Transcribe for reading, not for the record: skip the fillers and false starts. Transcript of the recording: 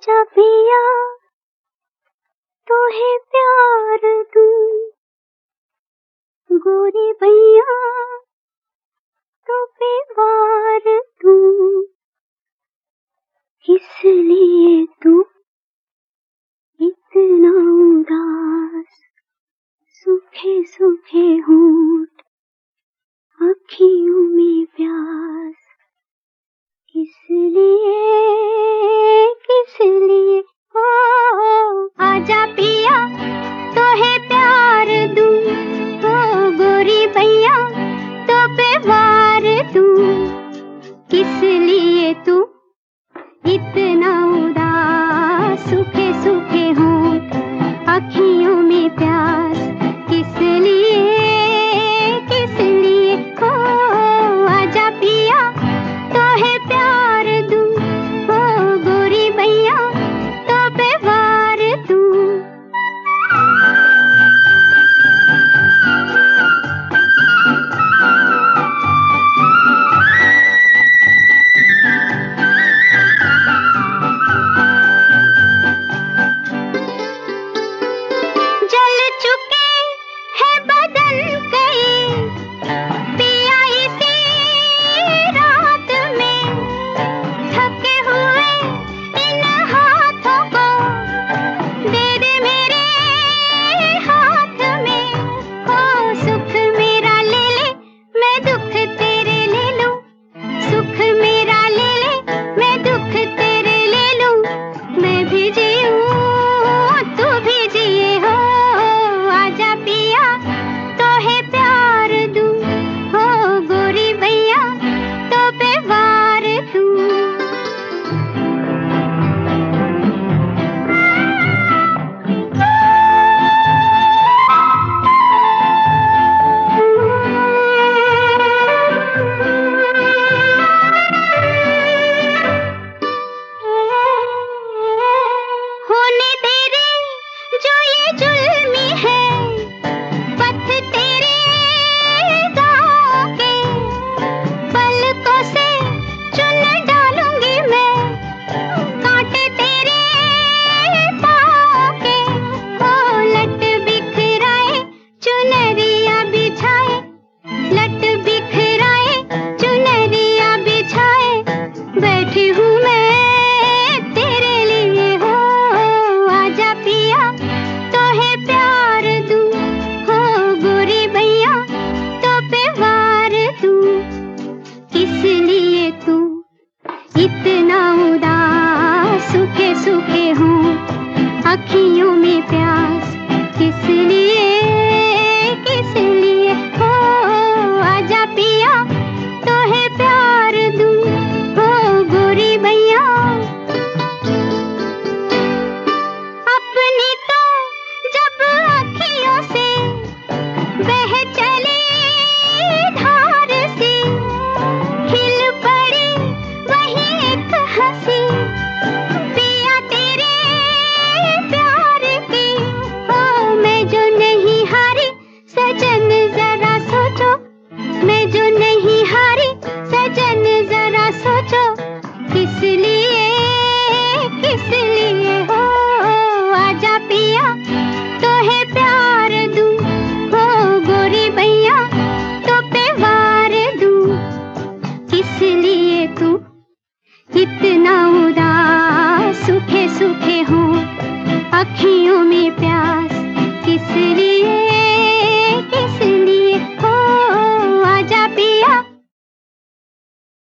आजा पिया तोहे प्यार दूं, गोरी भैया तो पे वार दूं। किस लिए तू इतना उदास, सूखे सूखे होंठ अखियों में प्यास। किस लिए ओ आजा पिया तोहे प्यार दूं, ओ गोरी भैया तो पे वार दूं। किस लिए तू इतना उदास, सूखे सूखे होंठ अखियों में प्यास। किस लिए ओ आजा पिया तोहे प्यार दूं, ओ गोरी भैया तो पे वार दूं। जल चुके हैं बदन कई पिया इसी रात में, थके हुए इन हाथों को दे दे मेरे हाथ में। ओ सुख मेरा ले ले मैं दुख तेरे ले लूं, सुख मेरा ले ले मैं दुख तेरे ले लूं। मैं भी जीऊं तू भी जिए हो, आजा पिया तोहे प्यार दूं, हो गोरी भैया तो पे वार दूं। होने तेरे जो ये जुल्मी है पथ तेरे गाँव के, पलकों से चुन डालूंगी मैं कांटे तेरे पाँव के। ओ लट बिखराए चुनरिया बिछाए, लट बिखराए चुनरिया बिछाए, बैठी हूँ मैं तेरे लिए हो। आजा पिया तोहे प्यार दूं, हो गोरी भैया तो पे वार दूं। किस लिए तू इतना उदास, सूखे सूखे होंठ अखियों में प्यास। किस लिए हो आजा पिया तोहे प्यार दूं, हो गोरी भैया। अपनी तो जब अखियों से बह चली धार सी, खिल पड़ी वही एक हंसी